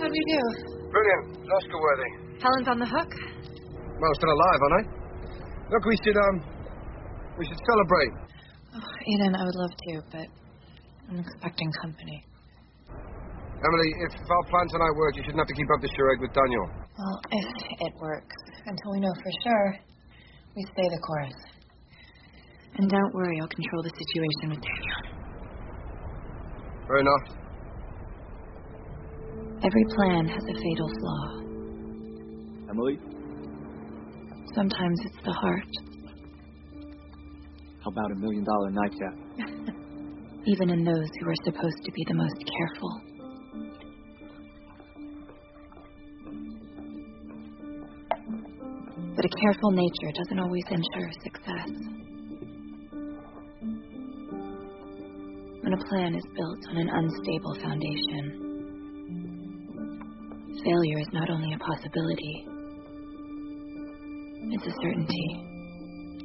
did we do? Brilliant. Oscar-worthy. Helen's on the hook? Well, still alive, aren't I? Look, we should celebrate. Oh, Eden, I would love to, but I'm expecting company. Emily, if our plan tonight works, you shouldn't have to keep up the charade with Daniel. Well, if it works, until we know for sure, we stay the course. And don't worry, I'll control the situation with Daniel. Fair enough. Every plan has a fatal flaw. Emily? Sometimes it's the heart. How about $1 million nightcap? Even in those who are supposed to be the most careful. But a careful nature doesn't always ensure success. When a plan is built on an unstable foundation, failure is not only a possibility, it's a certainty.